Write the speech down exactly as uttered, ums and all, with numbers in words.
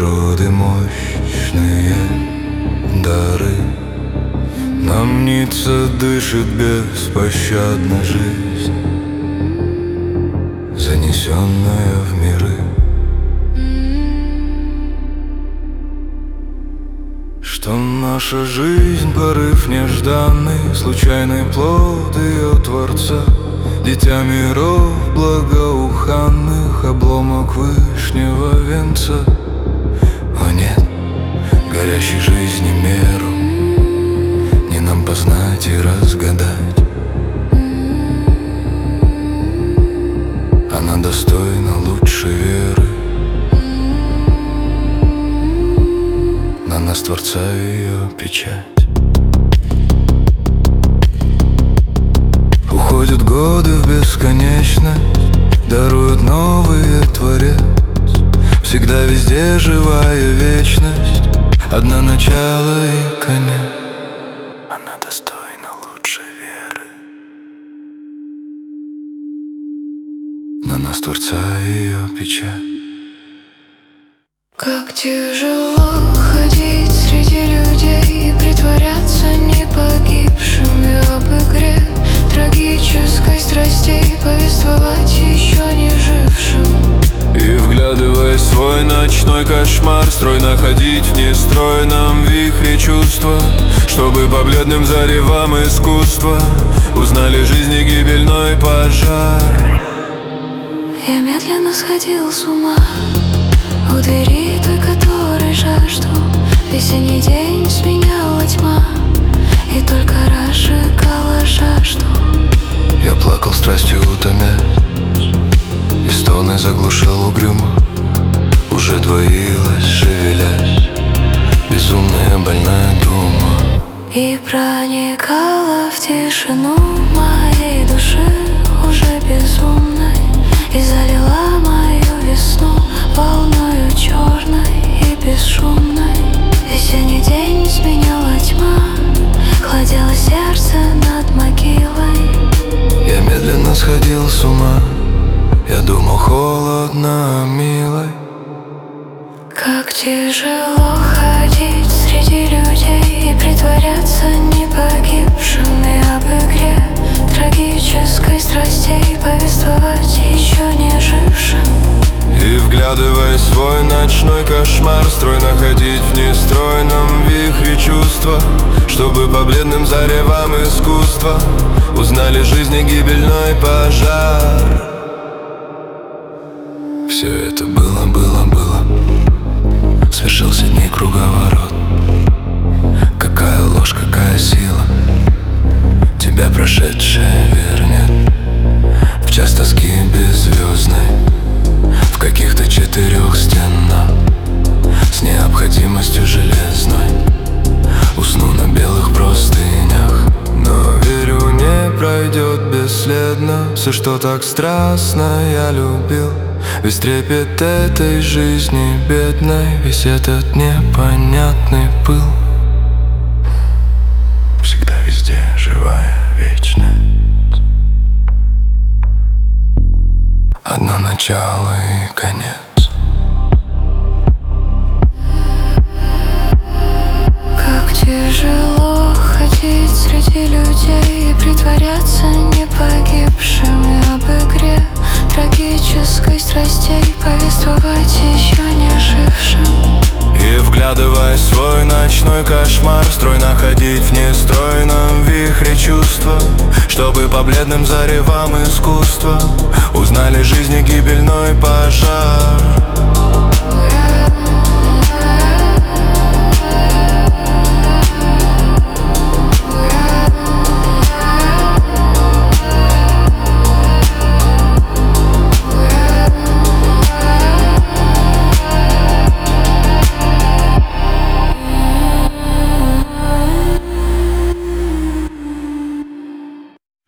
природы мощные дары. Нам мнится, дышит беспощадно жизнь, занесенная в миры. Что наша жизнь — порыв нежданный, случайный плод ее Творца, дитя миров благоуханных, обломок вышнего венца. О нет, горящей жизни меру не нам познать и разгадать. Она достойна лучшей веры, на нас Творца ее печать. Уходят годы в бесконечность, дарует новый Творец. Всегда везде живая вечность, одно начало и конец. Она достойна лучшей веры, на нас Творца ее печать. Как тяжело ходить среди людей и притворяться не погибшими об игре трагической страстей, повествовать еще не жившим. И, вглядываясь в свой ночной кошмар, стройно ходить в нестройном вихре чувства, чтобы по бледным заревам искусства узнали жизни гибельной пожар. Я медленно сходил с ума у двери той, которой жажду. Весенний день сменяла тьма и только разжигала жажду. Я плакал страстью утомясь, и стоны заглушал угрюмо. Уже двоилась, шевелясь, безумная больная дума. И проникала в тишину моей души уже безумной, и залила мою весну волною черной и бесшумной. Весенний день сменяла тьма, холодело сердце над могилой. Я медленно сходил с ума, я думал холодно, милой. Как тяжело ходить среди людей и притворяться не погибшими об игре трагической страстей, повествовать еще не жившим. И, вглядываясь в свой ночной кошмар, стройно ходить в нестройном вихре чувства, чтобы по бледным заревам искусства узнали жизни гибельной пожар. Все это было, было, было, свершился дней круговорот. Какая ложь, какая сила тебя прошедшая вернет в час тоски беззвездной, в каких-то четырех стенах, с необходимостью железной. Усну на белых простынях, но верю, не пройдет бесследно все, что так страстно я любил. Весь трепет этой жизни бедной, весь этот непонятный пыл. Всегда везде живая вечность, одно начало и конец. Как тяжело ходить среди людей и притворяться не погибшими об игре трагической страстей, повествовать еще не жившим. И, вглядываясь в свой ночной кошмар, стройно ходить в нестройном вихре чувства, чтобы по бледным заревам искусства узнали жизни гибельной пожар.